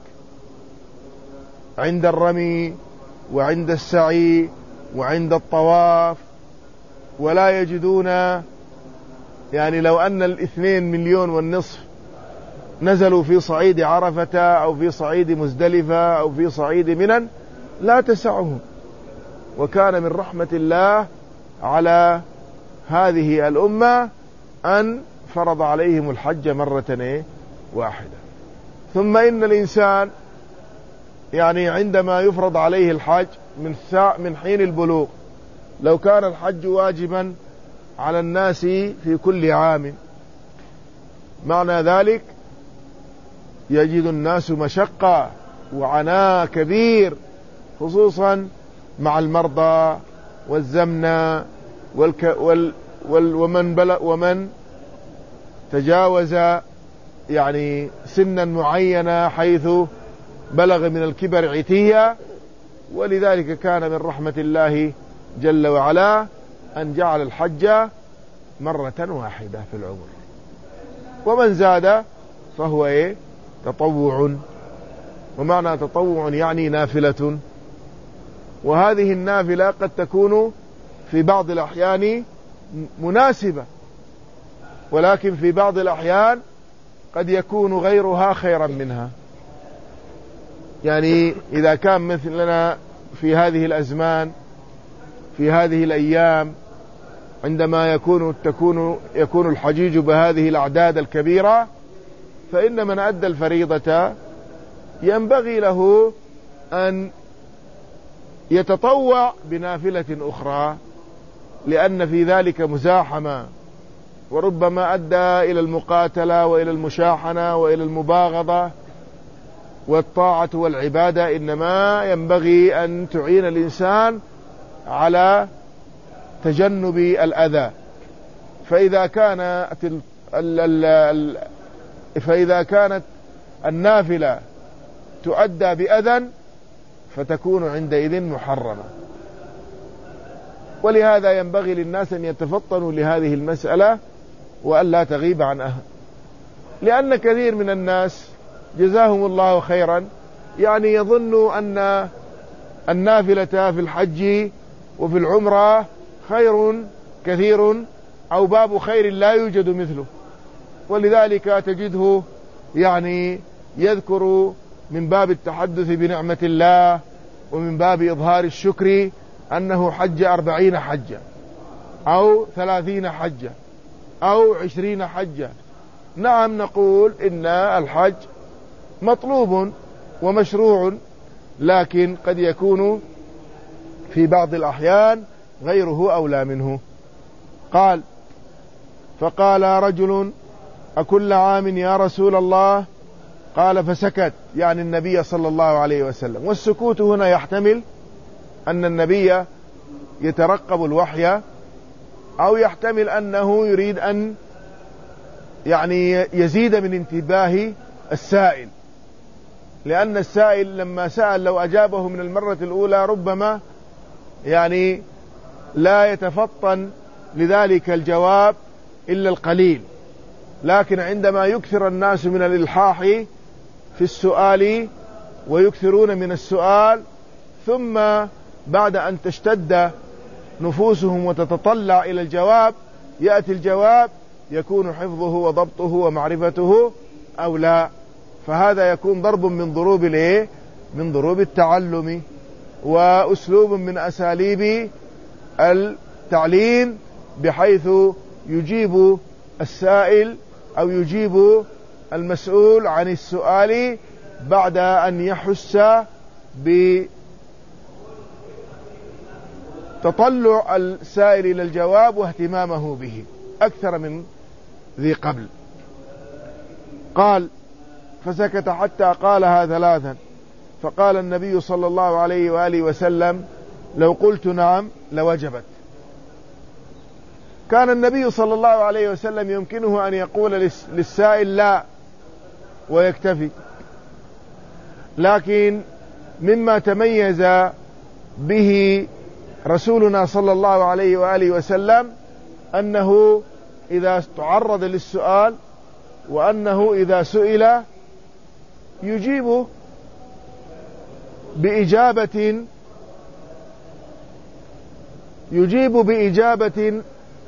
عند الرمي وعند السعي وعند الطواف، ولا يجدون، يعني لو أن الاثنين مليون والنصف نزلوا في صعيد عرفة أو في صعيد مزدلفة أو في صعيد منن لا تسعهم. وكان من رحمة الله على هذه الأمة أن فرض عليهم الحج مرة واحدة. ثم إن الإنسان يعني عندما يفرض عليه الحج من من حين البلوغ، لو كان الحج واجبا على الناس في كل عام، معنى ذلك يجد الناس مشقة وعناء كبير، خصوصا مع المرضى والزمنة والك وال وال ومن بلغ ومن تجاوز يعني سنا معينة حيث بلغ من الكبر عتية. ولذلك كان من رحمة الله جل وعلا أن جعل الحج مرة واحدة في العمر، ومن زاد فهو إيه؟ تطوع. ومعنى تطوع يعني نافلة، وهذه النافلة قد تكون في بعض الأحيان مناسبة، ولكن في بعض الأحيان قد يكون غيرها خيرا منها. يعني إذا كان مثلنا في هذه الأزمان في هذه الأيام عندما يكون تكون يكون الحجيج بهذه الأعداد الكبيرة، فإن من أدى الفريضة ينبغي له أن يتطوع بنافلة أخرى، لأن في ذلك مزاحمة، وربما أدى إلى المقاتلة وإلى المشاحنة وإلى المباغضة. والطاعة والعبادة إنما ينبغي أن تعين الإنسان على تجنب الأذى. فإذا كانت ال ال ال فإذا كانت النافلة تؤدى بأذى فتكون عندئذ محرمة. ولهذا ينبغي للناس أن يتفطنوا لهذه المسألة وأن لا تغيب عن أهل، لأن كثير من الناس جزاهم الله خيرا يعني يظن أن النافلة في الحج وفي العمرة خير كثير أو باب خير لا يوجد مثله، ولذلك تجده يعني يذكر من باب التحدث بنعمة الله ومن باب إظهار الشكر أنه حج أربعين حجة، أو ثلاثين حجة أو عشرين حجة. نعم نقول إن الحج مطلوب ومشروع، لكن قد يكون في بعض الأحيان غيره أولى منه. قال: فقال رجل: أكل عام يا رسول الله؟ قال: فسكت، يعني النبي صلى الله عليه وسلم. والسكوت هنا يحتمل أن النبي يترقب الوحي، أو يحتمل أنه يريد أن يعني يزيد من انتباه السائل، لأن السائل لما سأل لو أجابه من المرة الأولى ربما يعني لا يتفطن لذلك الجواب إلا القليل، لكن عندما يكثر الناس من الإلحاح في السؤال ويكثرون من السؤال، ثم بعد أن تشتد نفوسهم وتتطلع إلى الجواب يأتي الجواب، يكون حفظه وضبطه ومعرفته أولى. فهذا يكون ضرب من ضروب الايه من ضروب التعلم، وأسلوب من أساليب التعليم، بحيث يجيب السائل أو يجيب المسؤول عن السؤال بعد أن يحس بتطلع السائل إلى الجواب واهتمامه به أكثر من ذي قبل. قال: فسكت حتى قالها ثلاثا، فقال النبي صلى الله عليه وآله وسلم: لو قلت نعم لوجبت. كان النبي صلى الله عليه وسلم يمكنه أن يقول للسائل لا ويكتفي، لكن مما تميز به رسولنا صلى الله عليه وآله وسلم أنه إذا تعرض للسؤال، وأنه إذا سئل يجيب بإجابة يجيب بإجابة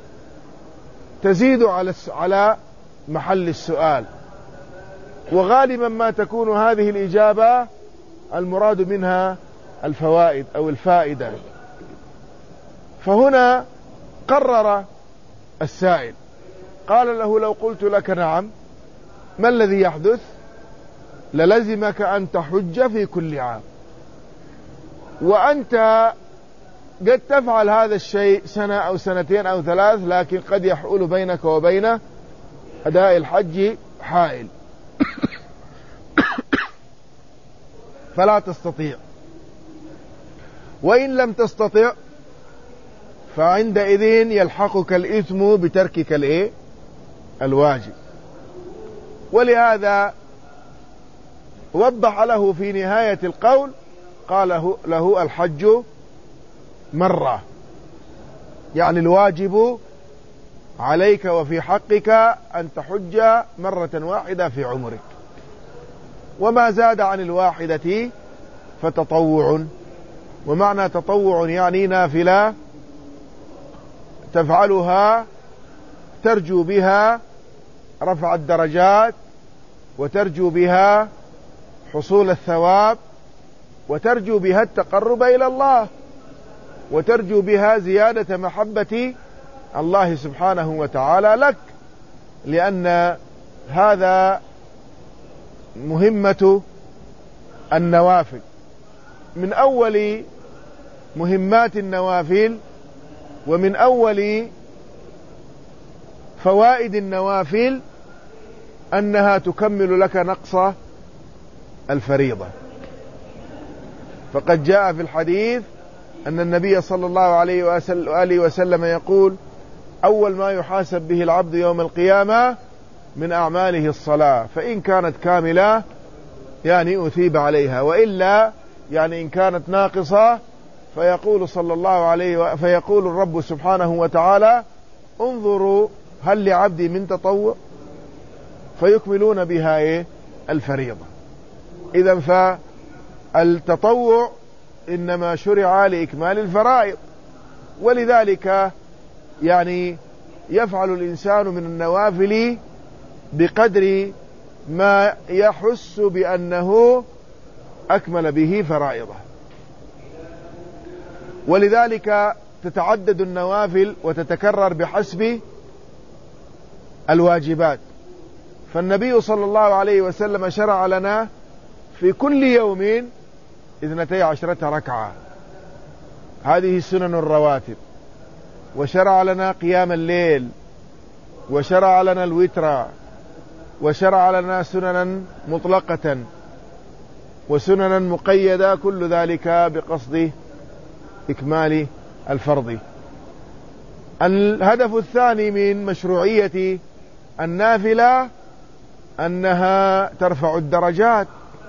تزيد على على محل السؤال، وغالبا ما تكون هذه الإجابة المراد منها الفوائد أو الفائدة. فهنا قرر السائل، قال له: لو قلت لك نعم ما الذي يحدث؟ للزمك أن تحج في كل عام، وأنت قد تفعل هذا الشيء سنة أو سنتين أو ثلاث، لكن قد يحول بينك وبين أداء الحج حائل فلا تستطيع. وإن لم تستطع فعندئذ يلحقك الإثم بتركك الإيه؟ الواجب. ولهذا وضح له في نهاية القول، قال له: الحج مرة، يعني الواجب عليك وفي حقك أن تحج مرة واحدة في عمرك، وما زاد عن الواحدة فتطوع. ومعنى تطوع يعني نافلة تفعلها ترجو بها رفع الدرجات، وترجو بها حصول الثواب، وترجو بها التقرب إلى الله، وترجو بها زيادة محبة الله سبحانه وتعالى لك، لأن هذا مهمة النوافل. من أول مهمات النوافل ومن أول فوائد النوافل أنها تكمل لك نقص الفريضة. فقد جاء في الحديث أن النبي صلى الله عليه وآله وسلم يقول: أول ما يحاسب به العبد يوم القيامة من أعماله الصلاة، فإن كانت كاملة يعني أثيب عليها، وإلا يعني إن كانت ناقصة فيقول صلى الله عليه و... فيقول الرب سبحانه وتعالى: انظروا هل لعبدي من تطوع، فيكملون بها إيه؟ الفريضة. إذن فالتطوع إنما شرع لإكمال الفرائض، ولذلك يعني يفعل الإنسان من النوافل بقدر ما يحس بأنه أكمل به فرائضه. ولذلك تتعدد النوافل وتتكرر بحسب الواجبات. فالنبي صلى الله عليه وسلم شرع لنا في كل يوم اثنتي عشرة ركعة، هذه سنن الرواتب. وشرع لنا قيام الليل، وشرع لنا الوتر، وشرع لنا سننا مطلقة وسننا مقيدة، كل ذلك بقصد إكمال الفرض. الهدف الثاني من مشروعية النافلة أنها ترفع الدرجات،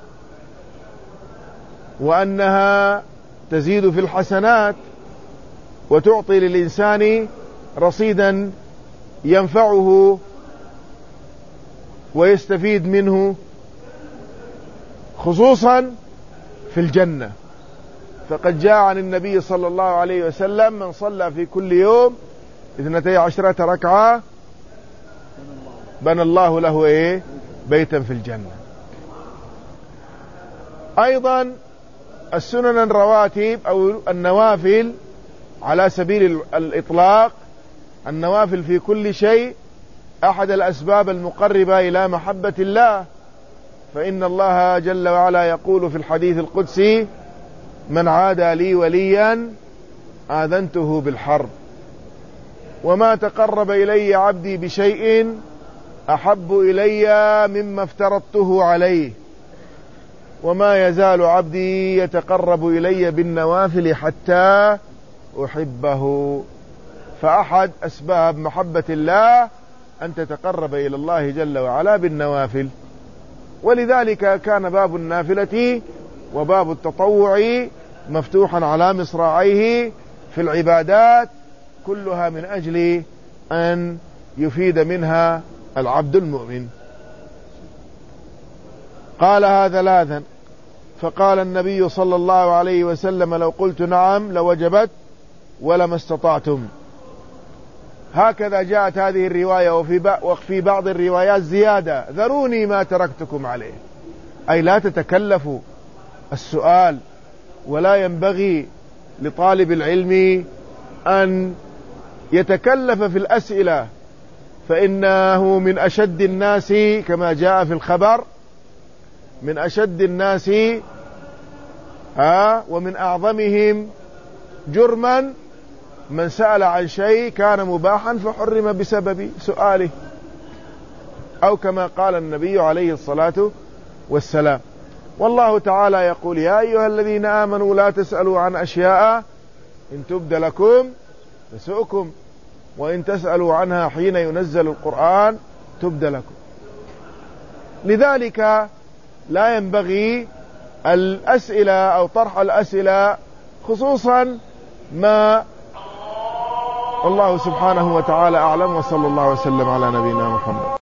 وأنها تزيد في الحسنات، وتعطي للإنسان رصيدا ينفعه ويستفيد منه، خصوصا في الجنة. فقد جاء عن النبي صلى الله عليه وسلم: من صلى في كل يوم اثنتي عشرة ركعة بنى الله له ايه بيتا في الجنة. ايضا السنن الرواتب او النوافل على سبيل الاطلاق، النوافل في كل شيء احد الاسباب المقربة الى محبة الله. فان الله جل وعلا يقول في الحديث القدسي: من عادى لي وليا آذنته بالحرب، وما تقرب إلي عبدي بشيء أحب إلي مما افترضته عليه، وما يزال عبدي يتقرب إلي بالنوافل حتى أحبه. فأحد أسباب محبة الله أن تتقرب إلى الله جل وعلا بالنوافل. ولذلك كان باب النافلة وباب التطوع مفتوحا على مصراعيه في العبادات كلها، من أجل أن يفيد منها العبد المؤمن. قال هذا لاذا، فقال النبي صلى الله عليه وسلم: لو قلت نعم لوجبت ولما استطعتم. هكذا جاءت هذه الرواية. وفي بعض الروايات زيادة: ذروني ما تركتكم عليه، أي لا تتكلفوا السؤال، ولا ينبغي لطالب العلم أن يتكلف في الأسئلة، فإنه من أشد الناس كما جاء في الخبر من أشد الناس ها ومن أعظمهم جرما من سأل عن شيء كان مباحا فحرم بسبب سؤاله، أو كما قال النبي عليه الصلاة والسلام. والله تعالى يقول: يا أيها الذين آمنوا لا تسألوا عن أشياء إن تبد لكم تسؤكم، وإن تسألوا عنها حين ينزل القرآن تبد لكم. لذلك لا ينبغي الأسئلة أو طرح الأسئلة، خصوصا ما الله سبحانه وتعالى أعلم. وصلى الله وسلم على نبينا محمد.